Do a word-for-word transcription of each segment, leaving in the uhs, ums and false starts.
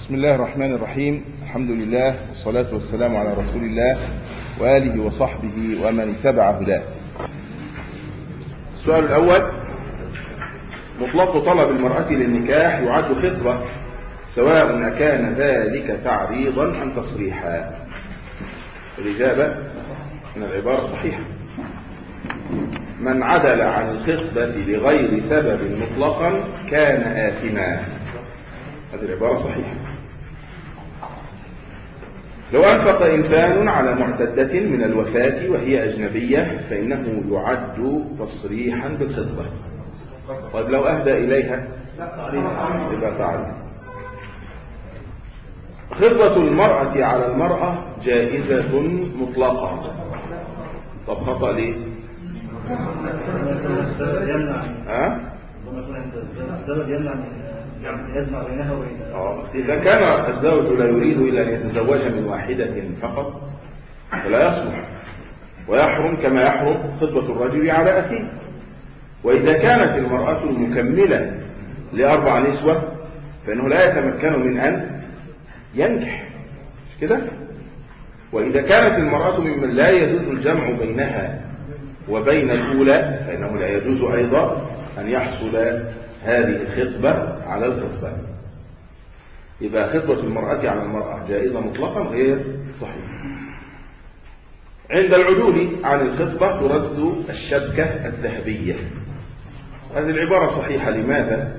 بسم الله الرحمن الرحيم. الحمد لله والصلاة والسلام على رسول الله وآله وصحبه ومن اتبع هداه. السؤال الأول: مطلق طلب المرأة للنكاح يعد خطبة سواء أكان ذلك تعريضا أم تصريحا؟ الإجابة أن العبارة صحيحة. من عدل عن الخطبة لغير سبب مطلقا كان آثما. هذه العبارة صحيحة. لو أنفق إنسان على معتدة من الوفاة وهي أجنبية فإنه يعد تصريحا بالخطبة. طيب لو أهدى إليها يبقى تعريض. خطبة المرأة على المرأة جائزة مطلقة. طب خطأ ليه؟ ها؟ السبب يمنع يجمع بينها وبين اه إذا كان الزوج لا يريد إلا أن يتزوج من واحدة فقط فلا يصلح ويحرم كما يحرم خطبة الرجل على أخيه. وإذا كانت المرأة المكملة لأربع نسوة فإنه لا يتمكن من أن ينكح، مش كده؟ وإذا كانت المرأة ممن لا يجوز الجمع بينها وبين الأولى فإنه لا يجوز أيضا أن يحصل هذه الخطبة على الخطبة. يبقى خطبة المرأة على المرأة جائزة مطلقا غير صحيح. عند العدول عن الخطبة ترد الشبكة الذهبية. هذه العبارة صحيحة. لماذا؟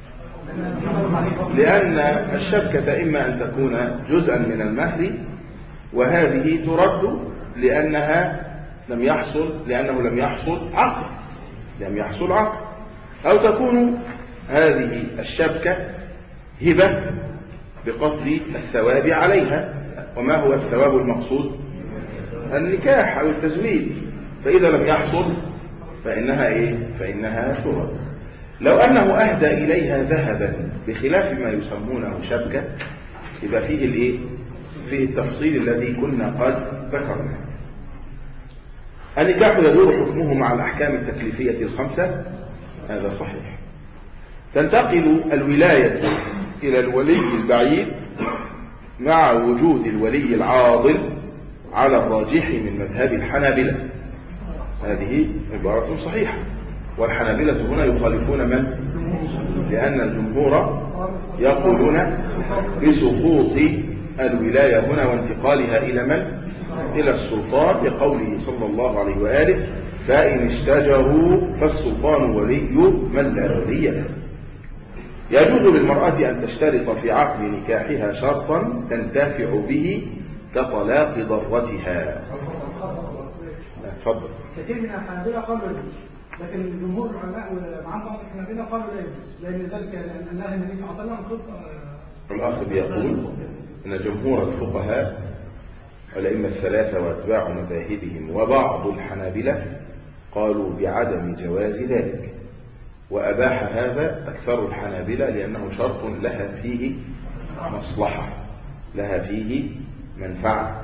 لأن الشبكة إما أن تكون جزءا من المهر وهذه ترد لأنها لم يحصل لأنه لم يحصل عقد لم يحصل عقد أو تكون هذه الشبكة هبة بقصد الثواب عليها. وما هو الثواب المقصود؟ النكاح أو التزويج. فإذا لم يحصل فإنها إيه؟ فإنها ترد. لو أنه أهدى إليها ذهبا بخلاف ما يسمونه شبكة يبقى فيه الإيه؟ فيه التفصيل الذي كنا قد ذكرناه. النكاح يدور حكمه مع الأحكام التكليفية الخمسة. هذا صحيح. تنتقل الولاية إلى الولي البعيد مع وجود الولي العاضل على الراجح من مذهب الحنابلة. هذه عبارة صحيحة. والحنابلة هنا يخالفون من؟ لأن الجمهور يقولون بسقوط الولاية هنا وانتقالها إلى من؟ إلى السلطان، لقوله صلى الله عليه وآله: فإن اشتجروا فالسلطان ولي من لا ولي له. يجوز للمرأة أن تشترط في عقد نكاحها شرطا تنتفع به كطلاق ضرتها. تفضل. كثير من الحنابلة قالوا يجوز، لكن الجمهور العلماء ومعهم بعض الحنابلة قالوا لا يجوز، لأن ذلك لأن الله النبي صلى الله عليه وسلم خط. الأخ بيقول أن جمهور الفقهاء والأئمة الثلاثة وأتباع مذاهبهم وبعض الحنابلة قالوا بعدم جواز ذلك، وأباح هذا أكثر الحنابلة لأنه شرط لها فيه مصلحة، لها فيه منفعة.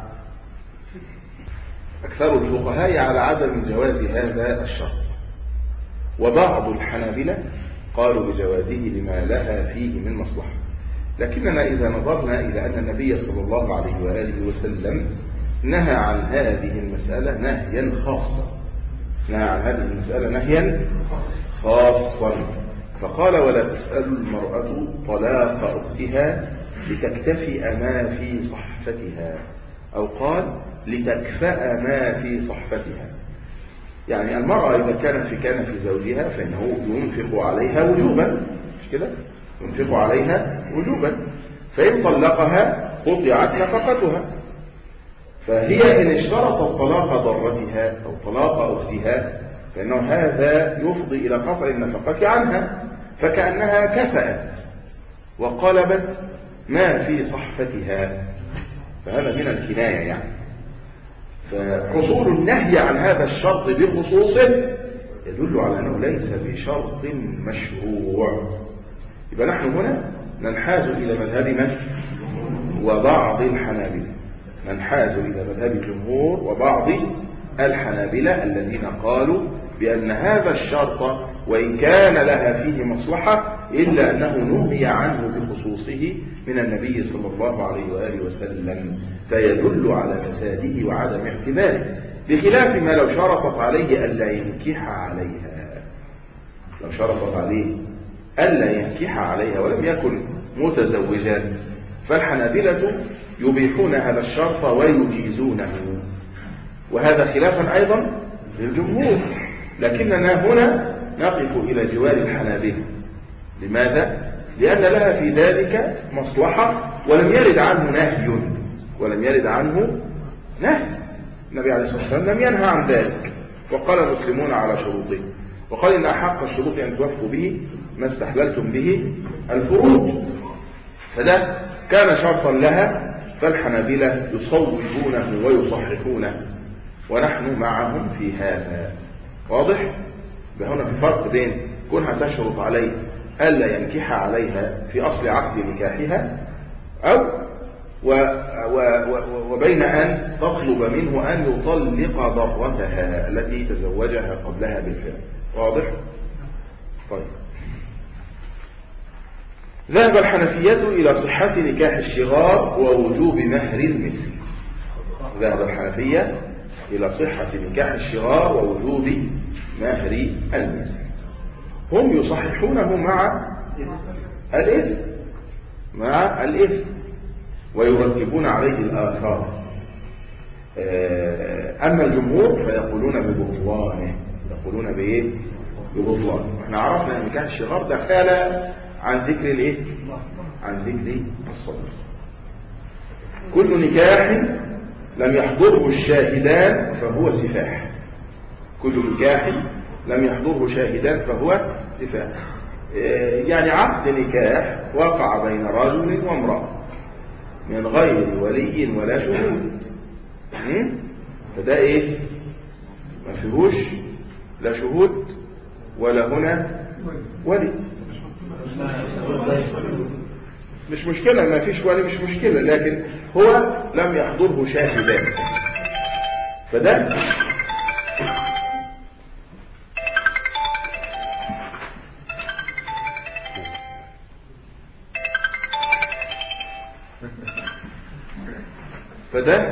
أكثر الفقهاء على عدم جواز هذا الشرط، وبعض الحنابلة قالوا بجوازه لما لها فيه من مصلحة. لكننا إذا نظرنا إلى أن النبي صلى الله عليه وآله وسلم نهى عن هذه المسألة نهيا خاصا نهى عن هذه المسألة نهيا خاصا فقال: ولا تسأل المرأة طلاق أختها لتكتفئ ما في صحفتها، أو قال لتكفأ ما في صحفتها. يعني المرأة إذا كانت في كان في زوجها فإنه ينفق عليها وجوبا، مش كده؟ ينفق عليها وجوبا، فإن طلقها قطعت نفقتها. فهي إن اشترطت طلاق ضرتها أو طلاق أختها فإنه هذا يفضي إلى قطع النفقة عنها، فكأنها كفأت وقلبت ما في صحفتها، فهذا من الكناية. يعني فحصول النهي عن هذا الشرط بخصوصه يدل على أنه ليس بشرط مشروع. يبقى نحن هنا ننحاز إلى مذهب من؟ وبعض الحنابلة. ننحاز إلى مذهب الجمهور وبعض الحنابلة الذين قالوا بأن هذا الشرط وإن كان لها فيه مصلحة إلا أنه نهي عنه بخصوصه. نصوصه من النبي صلى الله عليه وآله وسلم، فيدل على فساده وعدم اعتباره، بخلاف ما لو شرطت عليه ألا ينكح عليها. لو شرطت عليه ألا ينكح عليها ولم يكن متزوجا، فالحنابلة يبيحون هذا الشرط ويجيزونه، وهذا خلافا أيضا للجمهور. لكننا هنا نقف إلى جوار الحنابلة. لماذا؟ لأن لها في ذلك مصلحة، ولم يرد عنه نهي ولم يرد عنه نهي. النبي عليه الصلاة والسلام لم ينهى عن ذلك، وقال المسلمون على شروطه، وقال إن أحق الشروط أن توفوا به ما استحللتم به الفروج، فده كان شرطا لها، فالحنابلة يصوبونه ويصححونه، ونحن معهم في هذا. واضح؟ هنا في فرق بين كونها تشرط عليه ألا ينكح عليها في أصل عقد نكاحها، أو و و و وبين أن تطلب منه أن يطلق ضرتها التي تزوجها قبلها بالفعل. واضح؟ طيب. ذهب الحنفية إلى صحة نكاح الشغار ووجوب مهر المثل. ذهب الحنفية إلى صحة نكاح الشغار ووجوب مهر المثل. هم يصححونه مع الإثم مع الإثم ويرتبون عليه الآثار. أما الجمهور فيقولون ببطلانه، يقولون بإيه؟ ببطلانه. احنا عرفنا أن نكاح الشغار دخل عن ذكر الإيه؟ عن ذكر الصلاة. كل نكاح لم يحضره الشاهدان فهو سفاح. كل نكاح لم يحضره شاهدان فهو سفاح. يعني عقد نكاح وقع بين رجل وامرأة من غير ولي ولا شهود، فده ايه؟ ما فيهوش لا شهود ولا هنا ولي. مش مشكلة، ما فيش ولي مش مشكلة، لكن هو لم يحضره شاهدان، فده فده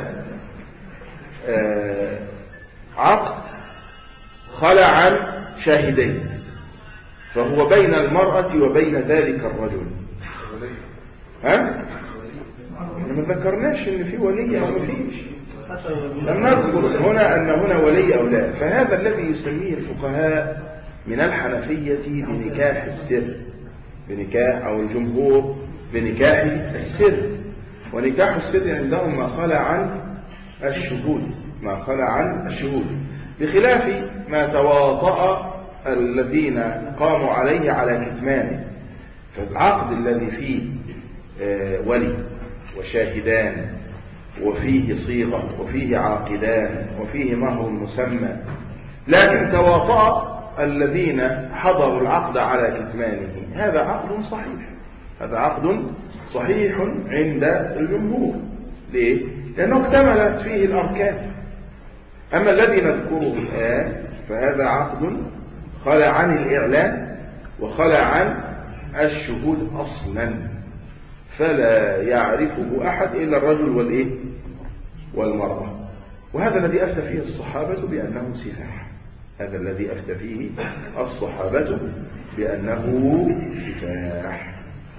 آه عقد خلع عن شاهدين، فهو بين المرأة وبين ذلك الرجل. ها؟ احنا ما ذكرناش ان في ولي او ما فيش، لم نذكر هنا ان هنا ولي او لا. فهذا الذي يسميه الفقهاء من الحنفية بنكاح السر، بنكاح او الجمهور بنكاح السر. ونكاح السر عندهم ما خلع عن الشهود، ما خلع عن الشهود، بخلاف ما تواطأ الذين قاموا عليه على كتمانه. فالعقد الذي فيه ولي وشاهدان وفيه صيغة وفيه عاقدان وفيه مهر مسمى، لكن تواطأ الذين حضروا العقد على كتمانه، هذا عقد صحيح، هذا عقد صحيح عند الجمهور. ليه؟ لأنه اكتملت فيه الأركان. أما الذي نذكره الآن فهذا عقد خلع عن الإعلان وخلع عن الشهود أصلا، فلا يعرفه أحد إلا الرجل والإيه؟ والمرأة. وهذا الذي أفتى فيه الصحابة بأنه سفاح، هذا الذي أفتى فيه الصحابة بأنه سفاح.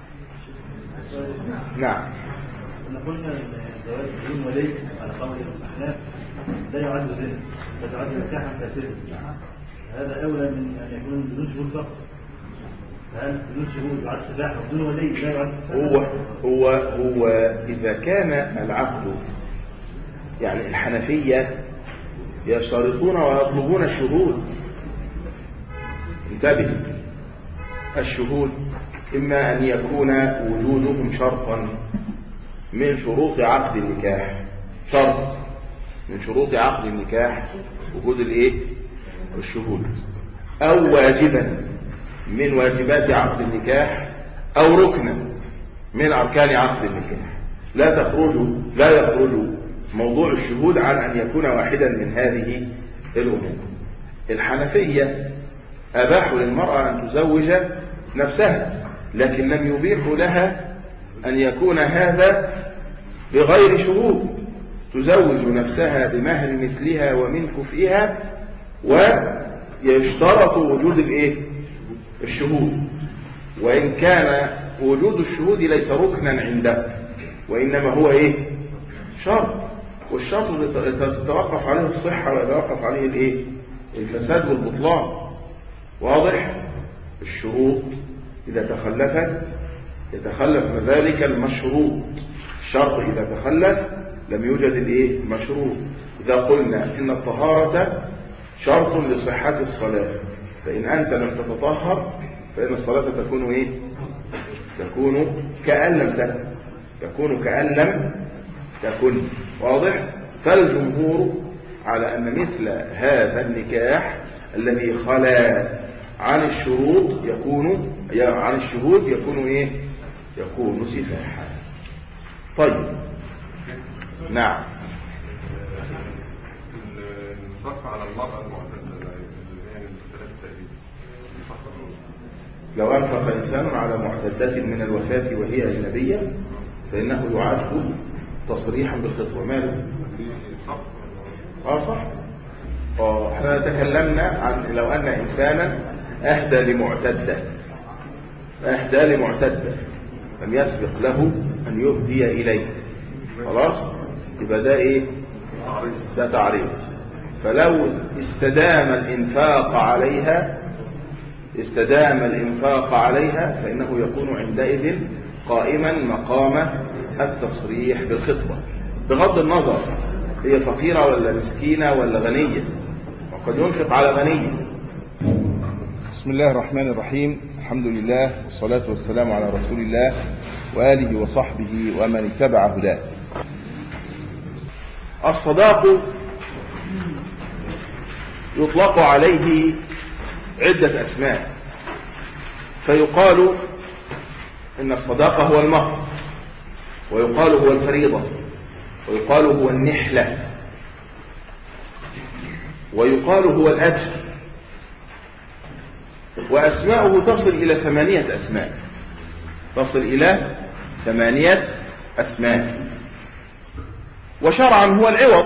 نعم. احنا قلنا الزواج بدون ولي على قول الاحناف لا يعد زنا، بل يعد نكاحا فاسدا. هذا اولى من ان يكون بدون شهود فقط. فهل بدون شهود يعد سفاح وبدون ولي لا يعد سفاح؟ هو هو هو اذا كان العقد، يعني الحنفية يشترطون ويطلبون الشهود. انتبه، الشهود إما أن يكون وجودهم شرطا من شروط عقد النكاح، شرط من شروط عقد النكاح وجود الايه؟ الشهود، أو واجبا من واجبات عقد النكاح، أو ركنا من أركان عقد النكاح. لا تخرج لا يخرج موضوع الشهود عن أن يكون واحدا من هذه الأمور. الحنفية أباحوا للمرأة أن تزوج نفسها، لكن لم يبيحوا لها أن يكون هذا بغير شهود، تزوج نفسها بمهر مثلها ومن كفئها، ويشترط وجود الايه الشهود، وإن كان وجود الشهود ليس ركنا عنده، وإنما هو ايه شرط، والشرط تتوقف عليه الصحة ويتوقف عليه الايه الفساد والبطلان. واضح؟ الشروط إذا تخلفت يتخلف ذلك المشروط، الشرط إذا تخلف لم يوجد الايه المشروط. إذا قلنا إن الطهارة شرط لصحة الصلاة، فإن أنت لم تتطهر فإن الصلاة تكون ايه تكون كأن لم تكن، تكون كأن لم تكن. واضح؟ فالجمهور على أن مثل هذا النكاح الذي خلا عن الشروط يكون عن الشهود يكون ايه يكون سفاحا. طيب نعم. الصرف على المرأة المعتدة يعني الثلاث تأبيد، لو أنفق إنسان على معتدة من الوفاة وهي أجنبية فإنه يعد تصريحا بالخطوة. ماله؟ صح؟ اه صح. اه احنا تكلمنا عن لو أن إنسانا أهدى لمعتدة أهدى لمعتدة لم يسبق له أن يهدي إليه، خلاص يبقى ده إيه ده تعريض. فلو استدام الإنفاق عليها استدام الإنفاق عليها فإنه يكون عندئذ قائما مقام التصريح بالخطبة، بغض النظر هي فقيرة ولا مسكينة ولا غنية، وقد ينفق على غنية. بسم الله الرحمن الرحيم، الحمد لله والصلاة والسلام على رسول الله وآله وصحبه ومن اتبع هداه. الصداق يطلق عليه عدة أسماء، فيقال إن الصداق هو المهر، ويقال هو الفريضة، ويقال هو النحلة، ويقال هو الأجر، وأسماؤه تصل إلى ثمانية أسماء تصل إلى ثمانية أسماء وشرعا هو العوض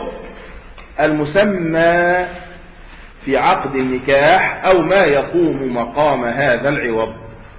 المسمى في عقد النكاح أو ما يقوم مقام هذا العوض.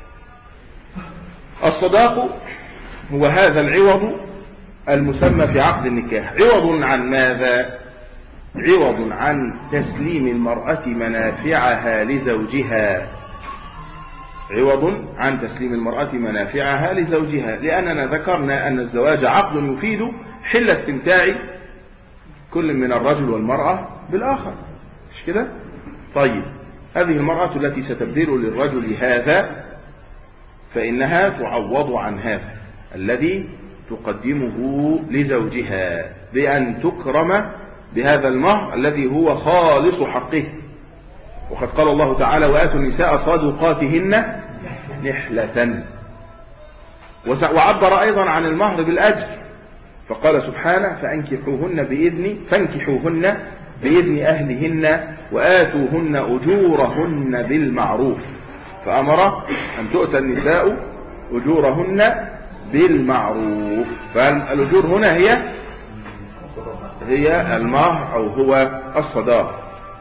الصداق هو هذا العوض المسمى في عقد النكاح. عوض عن ماذا؟ عوض عن تسليم المرأة منافعها لزوجها عوض عن تسليم المرأة منافعها لزوجها لأننا ذكرنا أن الزواج عقد يفيد حل استمتاع كل من الرجل والمرأة بالآخر، مش كده؟ طيب هذه المرأة التي ستبذل للرجل هذا فإنها تعوض عن هذا الذي تقدمه لزوجها بأن تكرم بهذا المهر الذي هو خالص حقه. وقد قال الله تعالى وآتوا النساء صدقاتهن نحلة، وعبر أيضا عن المهر بالأجر فقال سبحانه فأنكحوهن بإذن فانكحوهن بإذن أهلهن وآتوهن أجورهن بالمعروف، فأمر أن تؤتى النساء أجورهن بالمعروف. فالأجور هنا هي هي المهر أو هو الصداق.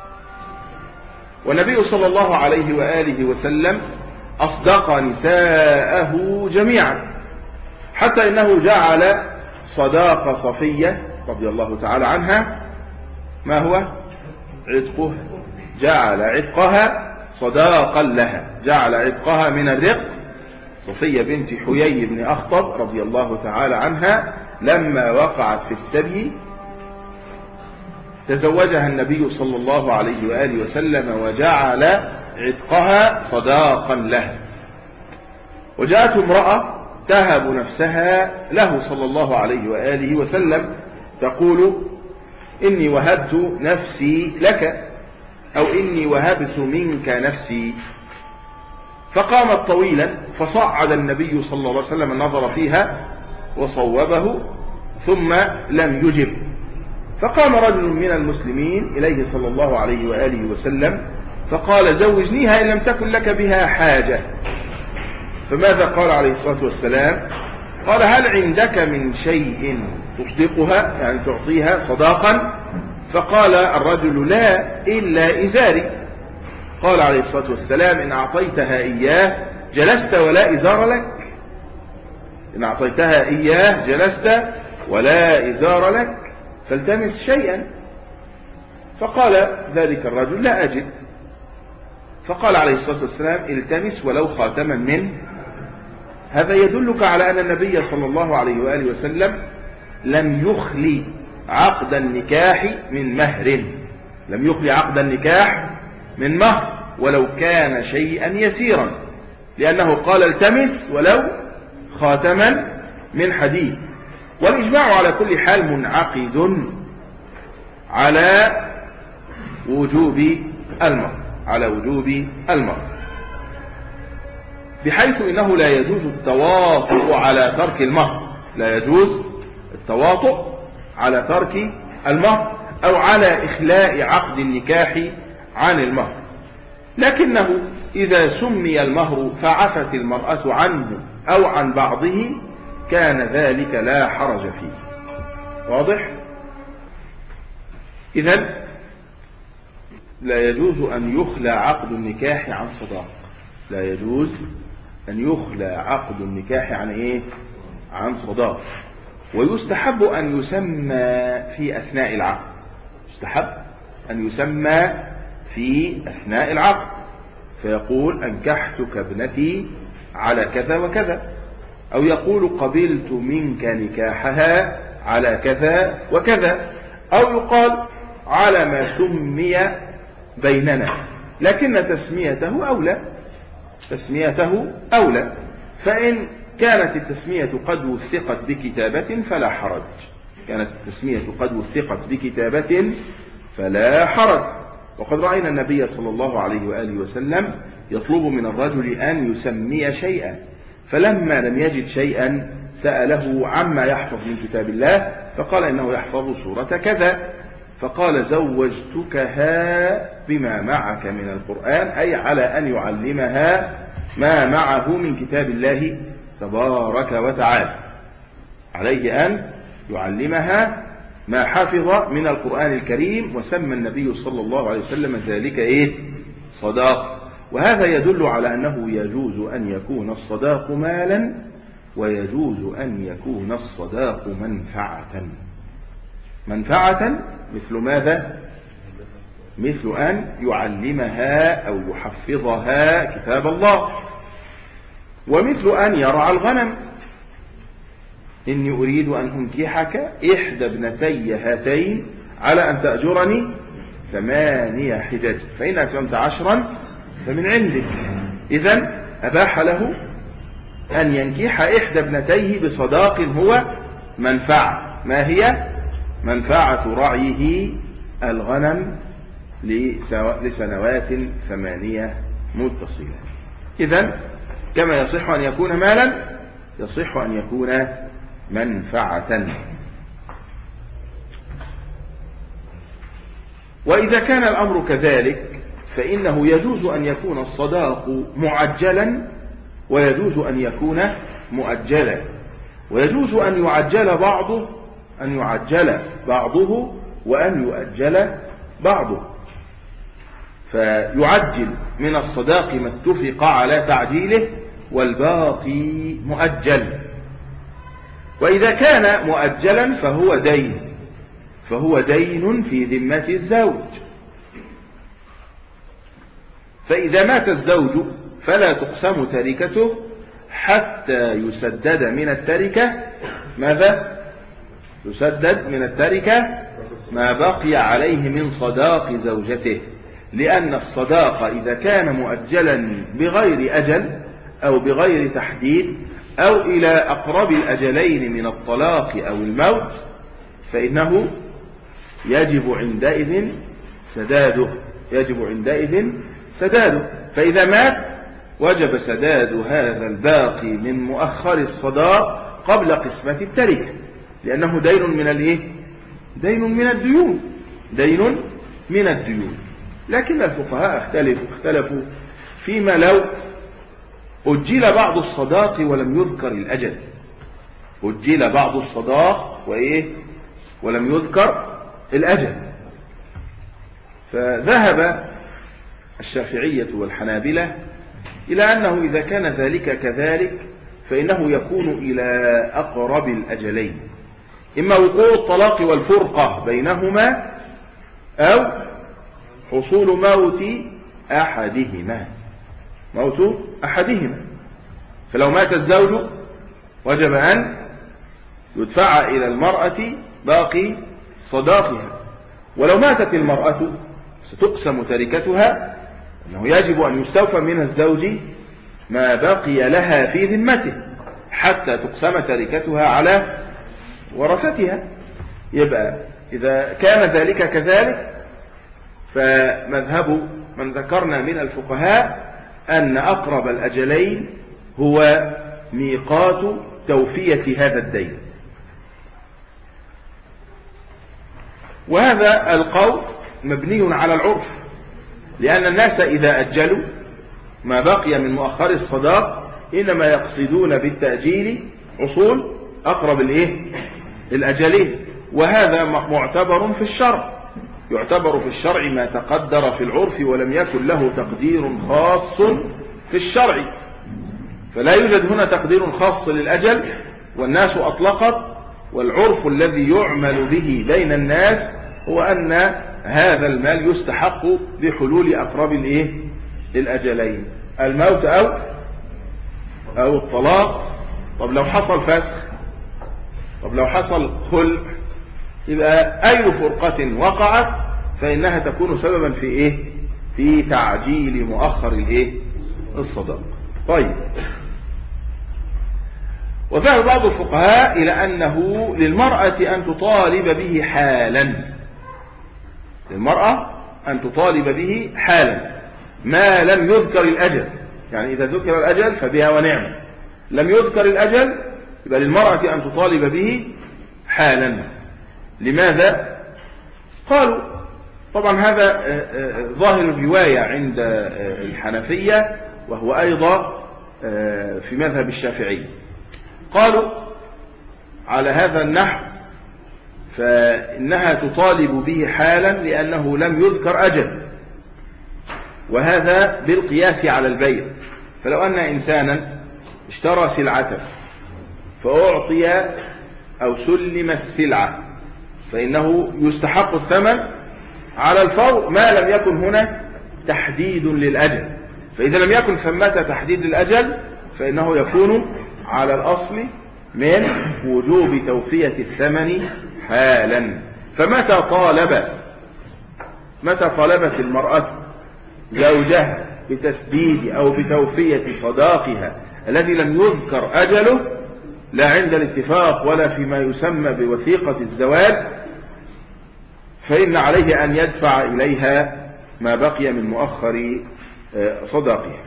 والنبي صلى الله عليه وآله وسلم أصدق نساءه جميعا، حتى إنه جعل صداق صفية رضي الله تعالى عنها ما هو عتقها، جعل عتقها صداقا لها، جعل عتقها من الرق. صفية بنت حيي بن أخطب رضي الله تعالى عنها لما وقعت في السبي تزوجها النبي صلى الله عليه وآله وسلم وجعل عتقها صداقا لها. وجاءت امرأة تهب نفسها له صلى الله عليه وآله وسلم تقول إني وهبت نفسي لك أو إني وهبت منك نفسي، فقامت طويلا فصعد النبي صلى الله عليه وسلم النظر فيها وصوبه ثم لم يجب، فقام رجل من المسلمين إليه صلى الله عليه وآله وسلم فقال زوجنيها إن لم تكن لك بها حاجة. فماذا قال عليه الصلاة والسلام؟ قال هل عندك من شيء تصدقها يعني تعطيها صداقا؟ فقال الرجل لا إلا إزاري. قال عليه الصلاة والسلام إن أعطيتها إياه جلست ولا إزار لك، إن أعطيتها إياه جلست ولا إزار لك فالتمس شيئا. فقال ذلك الرجل لا أجد. فقال عليه الصلاة والسلام التمس ولو خاتما منه. هذا يدلك على أن النبي صلى الله عليه وآله وسلم لم يخلي عقد النكاح من مهر، لم يخلي عقد النكاح من مهر ولو كان شيئا يسيرا، لأنه قال التمس ولو خاتما من حديد. والإجماع على كل حال منعقد على وجوب المهر، على وجوب المهر، بحيث إنه لا يجوز التواطؤ على ترك المهر، لا يجوز التواطؤ على ترك المهر أو على إخلاء عقد النكاح عن المهر. لكنه إذا سمي المهر فعفت المرأة عنه أو عن بعضه كان ذلك لا حرج فيه. واضح؟ إذن لا يجوز أن يخلى عقد النكاح عن صداق، لا يجوز أن يخلى عقد النكاح عن إيه؟ عن صداق. ويستحب أن يسمى في أثناء العقد، يستحب أن يسمى في أثناء العقد، فيقول أنكحتك ابنتي على كذا وكذا، أو يقول قبلت منك نكاحها على كذا وكذا، أو يقال على ما سمي بيننا، لكن تسميته أولى، تسميته أولى. فإن كانت التسمية قد وثقت بكتابة فلا حرج، كانت التسمية قد وثقت بكتابة فلا حرج. وقد رأينا النبي صلى الله عليه وآله وسلم يطلب من الرجل أن يسمي شيئا، فلما لم يجد شيئا سأله عما يحفظ من كتاب الله فقال إنه يحفظ سورة كذا، فقال زوجتكها بما معك من القرآن، أي على أن يعلمها ما معه من كتاب الله تبارك وتعالى، عليه أن يعلمها ما حفظ من القرآن الكريم. وسمى النبي صلى الله عليه وسلم ذلك إيه؟ صداق. وهذا يدل على أنه يجوز أن يكون الصداق مالا ويجوز أن يكون الصداق منفعة. منفعة مثل ماذا؟ مثل أن يعلمها أو يحفظها كتاب الله، ومثل أن يرعى الغنم. إني أريد أن أنكحك إحدى ابنتي هاتين على أن تأجرني ثمانية حجج فإن أتممت عشرا فمن عندك. إذن أباح له أن ينكح إحدى ابنتيه بصداق هو منفعة. ما هي؟ منفعة رعيه الغنم لسنوات ثمانية متصلة. إذن كما يصح أن يكون مالا يصح أن يكون منفعة. وإذا كان الأمر كذلك فإنه يجوز أن يكون الصداق معجلا ويجوز أن يكون مؤجلا، ويجوز أن يعجل بعضه أن يعجل بعضه وأن يؤجل بعضه، فيعجل من الصداق ما اتفق على تعجيله والباقي مؤجل. وإذا كان مؤجلا فهو دين، فهو دين في ذمة الزوج. فإذا مات الزوج فلا تقسم تركته حتى يسدد من التركة ماذا؟ يسدد من التركة ما بقي عليه من صداق زوجته، لأن الصداق إذا كان مؤجلا بغير أجل أو بغير تحديد أو إلى أقرب الأجلين من الطلاق أو الموت فإنه يجب عندئذ سداده، يجب عندئذ سداده. فإذا مات وجب سداد هذا الباقي من مؤخر الصداق قبل قسمة التركة، لأنه دين من الإيه؟ دين من الديون، دين من الديون. لكن الفقهاء اختلفوا اختلفوا فيما لو أجل بعض الصداق ولم يذكر الأجل، أجل بعض الصداق وإيه ولم يذكر الأجل. فذهب الشافعية والحنابلة إلى أنه إذا كان ذلك كذلك فإنه يكون إلى أقرب الأجلين، إما وقوع الطلاق والفرقة بينهما أو حصول موت أحدهما موت أحدهما فلو مات الزوج وجب أن يدفع إلى المرأة باقي صداقها، ولو ماتت المرأة ستقسم تركتها، أنه يجب أن يستوفى من الزوج ما بقي لها في ذمته حتى تقسم تركتها على ورثتها. يبقى إذا كان ذلك كذلك فمذهب من ذكرنا من الفقهاء أن أقرب الأجلين هو ميقات توفية هذا الدين. وهذا القول مبني على العرف، لأن الناس إذا أجلوا ما بقي من مؤخر الصداق إنما يقصدون بالتأجيل حصول أقرب الإيه؟ الأجلين، وهذا معتبر في الشرع، يعتبر في الشرع ما تقدر في العرف ولم يكن له تقدير خاص في الشرع، فلا يوجد هنا تقدير خاص للأجل والناس أطلقت، والعرف الذي يعمل به بين الناس هو أن هذا المال يستحق بحلول أقرب الإيه؟ الأجلين، الموت أو أو الطلاق. طب لو حصل فسخ، طب لو حصل خلع، يبقى أي فرقة وقعت فإنها تكون سببا في إيه؟ في تعجيل مؤخر الإيه؟ الصداق. طيب، وذهب بعض الفقهاء إلى أنه للمرأة أن تطالب به حالا، للمرأة أن تطالب به حالا ما لم يذكر الأجل، يعني إذا ذكر الأجل فبها ونعم، لم يذكر الأجل يبقى للمرأة أن تطالب به حالا. لماذا؟ قالوا طبعا هذا ظاهر الرواية عند الحنفية وهو أيضا في مذهب الشافعي. قالوا على هذا النحو فإنها تطالب به حالا لأنه لم يذكر أجل، وهذا بالقياس على البيع. فلو أن إنسانا اشترى سلعة فأعطي أو سلم السلعة فإنه يستحق الثمن على الفور ما لم يكن هنا تحديد للأجل، فإذا لم يكن ثمة تحديد للأجل فإنه يكون على الأصل من وجوب توفية الثمن حالا. فمتى طالب متى طالبت المرأة زوجها بتسديد أو بتوفية صداقها الذي لم يذكر أجله لا عند الاتفاق ولا فيما يسمى بوثيقة الزواج، فإن عليه أن يدفع إليها ما بقي من مؤخر صداقها.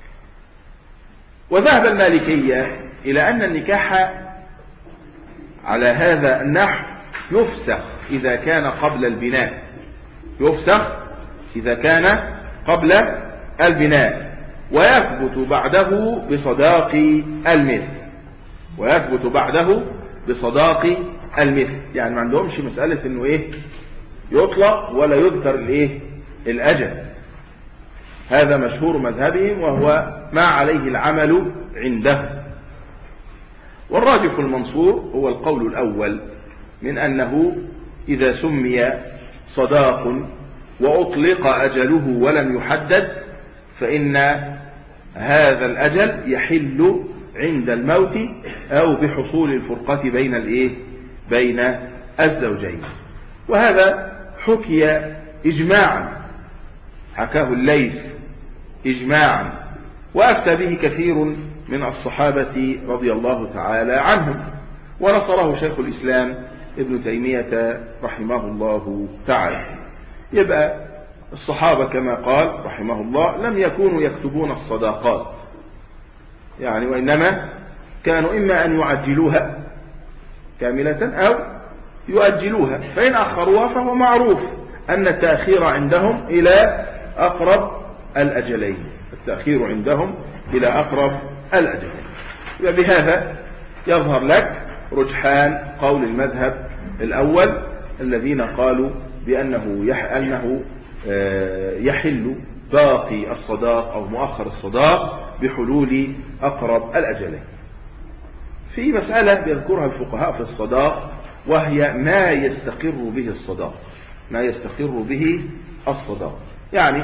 وذهب المالكية إلى أن النكاح على هذا النحو يفسخ إذا كان قبل البناء، يفسخ إذا كان قبل البناء، ويثبت بعده بصداق المثل، ويثبت بعده بصداق المثل. يعني ما عندهمش مسألة إنه إيه يطلق ولا يذكر الإيه الأجل، هذا مشهور مذهبهم وهو ما عليه العمل عندهم. والراجح المنصور هو القول الأول من أنه إذا سمي صداق وأطلق أجله ولم يحدد فإن هذا الأجل يحل عند الموت أو بحصول الفرقة بين الإيه بين الزوجين. وهذا حكي إجماعا، حكاه الليث إجماعا، وأفتى به كثير من الصحابة رضي الله تعالى عنهم، ونصره شيخ الإسلام ابن تيمية رحمه الله تعالى. يبقى الصحابة كما قال رحمه الله لم يكونوا يكتبون الصداقات، يعني وإنما كانوا إما أن يعجلوها كاملة أو يؤجلوها، فإن أخروها فهو معروف أن التأخير عندهم إلى أقرب الأجلين، التأخير عندهم إلى أقرب الأجلين. وبهذا يظهر لك رجحان قول المذهب الأول الذين قالوا بأنه يح أنه يحل باقي الصداق أو مؤخر الصداق بحلول أقرب الأجلين. في مسألة يذكرها الفقهاء في الصداق وهي ما يستقر به الصداق، ما يستقر به الصداق. يعني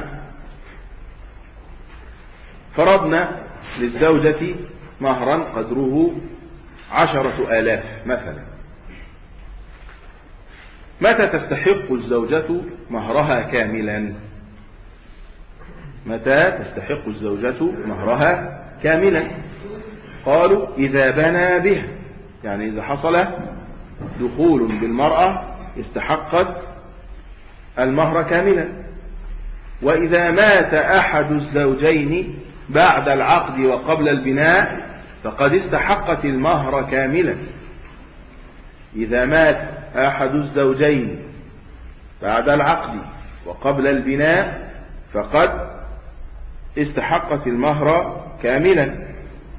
فرضنا للزوجة مهرا قدره عشرة آلاف مثلا، متى تستحق الزوجة مهرها كاملا؟ متى تستحق الزوجة مهرها كاملا؟ قالوا إذا بنى بها، يعني إذا حصل دخول بالمرأة استحقت المهر كاملا. وإذا مات أحد الزوجين بعد العقد وقبل البناء فقد استحقت المهر كاملا. إذا مات أحد الزوجين بعد العقد وقبل البناء فقد استحقت المهر كاملا،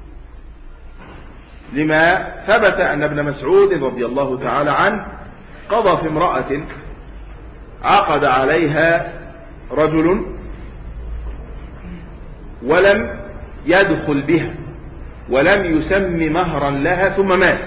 لما ثبت أن ابن مسعود رضي الله تعالى عنه قضى في امرأة عقد عليها رجل ولم يدخل بها ولم يسم مهرا لها ثم مات.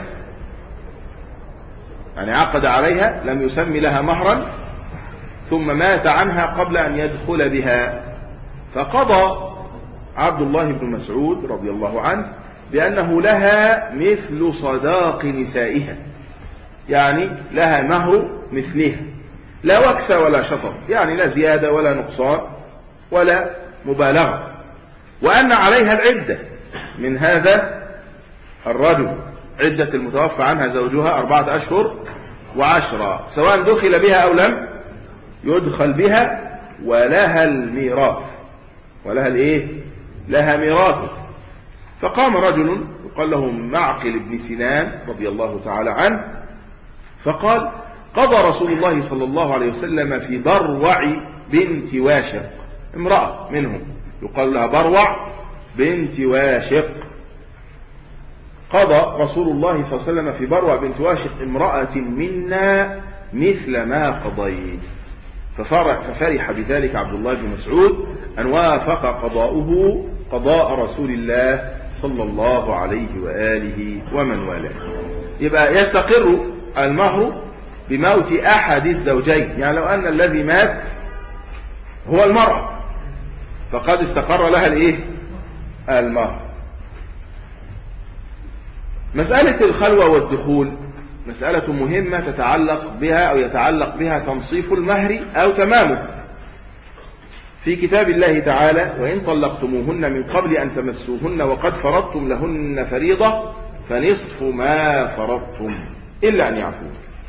يعني عقد عليها لم يسم لها مهرا ثم مات عنها قبل أن يدخل بها، فقضى عبد الله بن مسعود رضي الله عنه بأنه لها مثل صداق نسائها، يعني لها مهر مثلها لا وكس ولا شطر، يعني لا زيادة ولا نقصان ولا مبالغة، وأن عليها العدة من هذا الرجل، عدة المتوفى عنها زوجها أربعة أشهر وعشرة سواء دخل بها أو لم يدخل بها، ولها الميراث، ولها الايه؟ لها ميراث. فقام رجل يقال له معقل بن سنان رضي الله تعالى عنه فقال: قضى رسول الله صلى الله عليه وسلم في بروع بنت واشق، امرأة منهم يقال لها بروع بنت واشق، قضى رسول الله صلى الله عليه وسلم في بروع بنت واشق امرأة منا مثل ما قضيت. ففرح بذلك عبد الله بن مسعود أن وافق قضاؤه قضاء رسول الله صلى الله عليه وآله ومن والاه. يبقى يستقر المهر بموت أحد الزوجين، يعني لو أن الذي مات هو المرأة فقد استقر لها الايه؟ المهر. مسألة الخلوة والدخول مسألة مهمة تتعلق بها أو يتعلق بها تنصيف المهر أو تمامه. في كتاب الله تعالى: وإن طلقتموهن من قبل أن تمسوهن وقد فرضتم لهن فريضة فنصف ما فرضتم إلا أن يعفوا.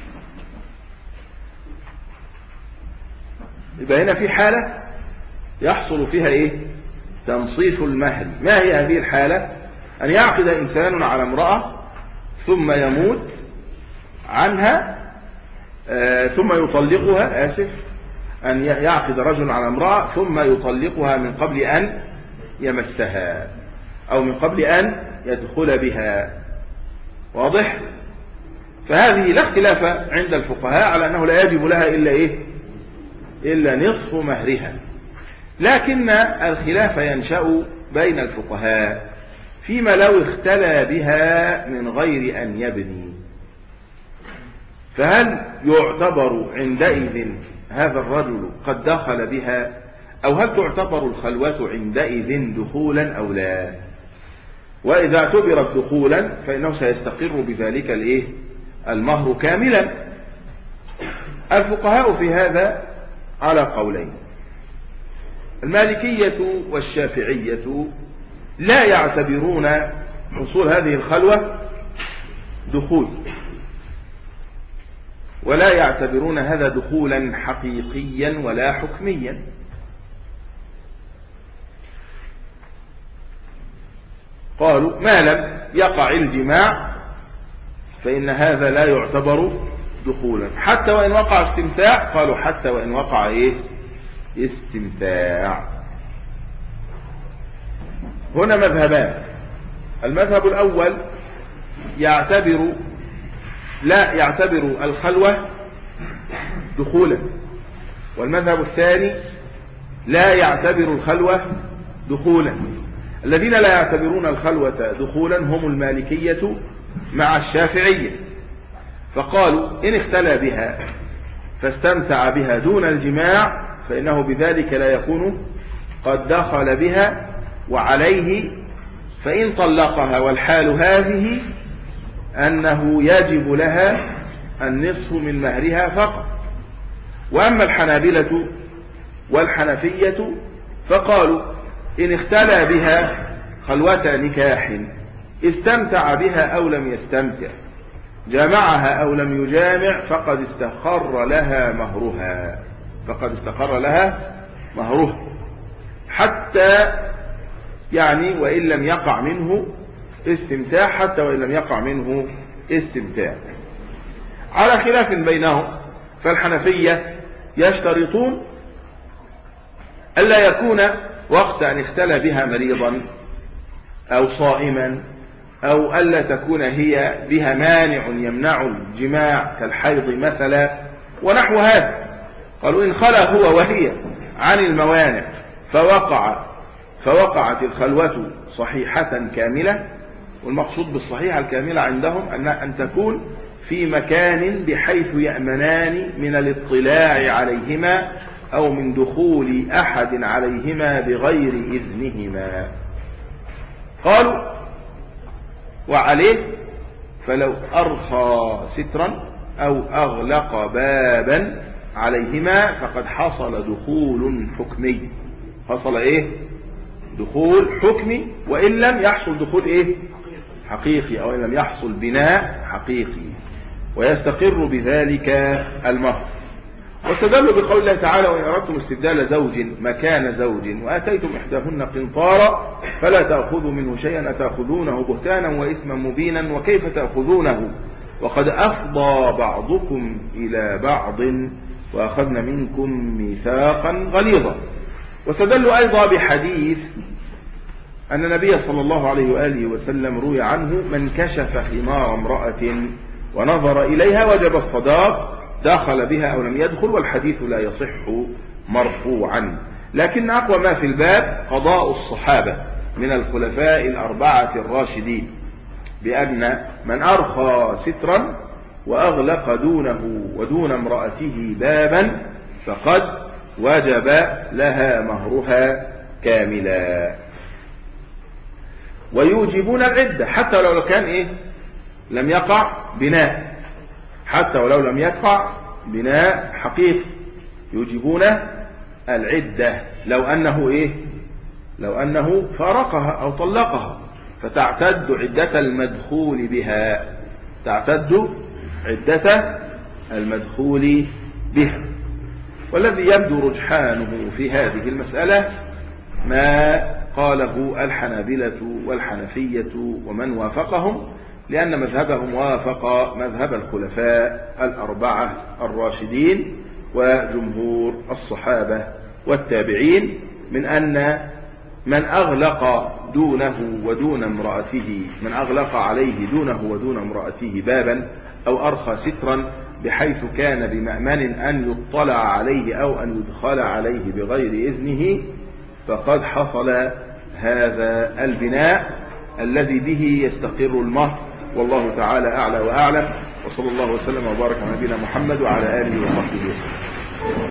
يبقى هنا في حالة يحصل فيها إيه؟ تنصيف المهر. ما هي هذه الحالة؟ أن يعقد إنسان على امرأة ثم يموت عنها آه ثم يطلقها، آسف أن يعقد رجل على امرأة ثم يطلقها من قبل أن يمسها أو من قبل أن يدخل بها. واضح؟ فهذه لا اختلاف عند الفقهاء على أنه لا يجب لها إلا إيه؟ إلا نصف مهرها، لكن الخلاف ينشأ بين الفقهاء فيما لو اختلى بها من غير أن يبني، فهل يعتبر عندئذ هذا الرجل قد دخل بها، أو هل تعتبر الخلوة عندئذ دخولا أو لا؟ وإذا اعتبرت دخولا فإنه سيستقر بذلك الايه؟ المهر كاملا. الفقهاء في هذا على قولين: المالكية والشافعية لا يعتبرون حصول هذه الخلوة دخول، ولا يعتبرون هذا دخولا حقيقيا ولا حكميا. قالوا: ما لم يقع الجماع فإن هذا لا يعتبر دخولا، حتى وإن وقع استمتاع. قالوا: حتى وإن وقع إيه؟ استمتاع. هنا مذهبان: المذهب الأول يعتبر لا يعتبر الخلوة دخولا، والمذهب الثاني لا يعتبر الخلوة دخولا. الذين لا يعتبرون الخلوة دخولا هم المالكية مع الشافعية، فقالوا إن اختلى بها فاستمتع بها دون الجماع فإنه بذلك لا يكون قد دخل بها، وعليه فإن طلقها والحال هذه أنه يجب لها النصف من مهرها فقط. وأما الحنابلة والحنفية فقالوا إن اختلى بها خلوة نكاح استمتع بها أو لم يستمتع، جامعها أو لم يجامع، فقد استقر لها مهرها فقد استقر لها مهرها حتى يعني وإن لم يقع منه استمتاع حتى وإن لم يقع منه استمتاع، على خلاف بينهم. فالحنفية يشترطون ألا يكون وقت أن اختلى بها مريضا أو صائما، أو ألا تكون هي بها مانع يمنع الجماع كالحيض مثلا ونحو هذا. قالوا إن خلا هو وهي عن الموانع فوقع فوقعت الخلوة صحيحة كاملة، والمقصود بالصحيحة الكاملة عندهم أن أن تكون في مكان بحيث يأمنان من الاطلاع عليهما أو من دخول أحد عليهما بغير إذنهما. قالوا وعليه فلو أرخى سترا أو أغلق بابا عليهما فقد حصل دخول حكمي. حصل إيه؟ دخول حكمي، وإن لم يحصل دخول إيه؟ حقيقي، أو إن لم يحصل بناء حقيقي، ويستقر بذلك المهر. واستدلوا بقول الله تعالى وإن أردتم استبدال زوج مكان زوج وآتيتم إحداهن قنطارا فلا تأخذوا منه شيئا أتأخذونه بهتانا وإثما مبينا وكيف تأخذونه وقد أفضى بعضكم إلى بعض وأخذنا منكم ميثاقا غليظا. واستدلوا أيضا بحديث أن النبي صلى الله عليه وآله وسلم روي عنه من كشف خمار امرأة ونظر إليها وجب الصداق دخل بها أو لم يدخل، والحديث لا يصح مرفوعا. لكن أقوى ما في الباب قضاء الصحابة من الخلفاء الأربعة الراشدين بأن من أرخى سترا وأغلق دونه ودون امرأته بابا فقد وجب لها مهرها كاملا. ويوجبون العدة حتى لو كان إيه لم يقع بناء، حتى ولو لم يقع بناء حقيقي يوجبون العدة لو أنه إيه لو أنه فارقها أو طلقها، فتعتد عدة المدخول بها تعتد عدة المدخول بها. والذي يبدو رجحانه في هذه المسألة ما قاله الحنابلة والحنفية ومن وافقهم، لأن مذهبهم وافق مذهب الخلفاء الأربعة الراشدين وجمهور الصحابة والتابعين من أن من أغلق دونه ودون امرأته من أغلق عليه دونه ودون امرأته بابا أو أرخى سترا بحيث كان بمأمن أن يطلع عليه أو أن يدخل عليه بغير إذنه فقد حصل هذا البناء الذي به يستقر المهر. والله تعالى أعلى وأعلم، وصلى الله وسلم وبارك على نبينا محمد وعلى آله وصحبه وسلم.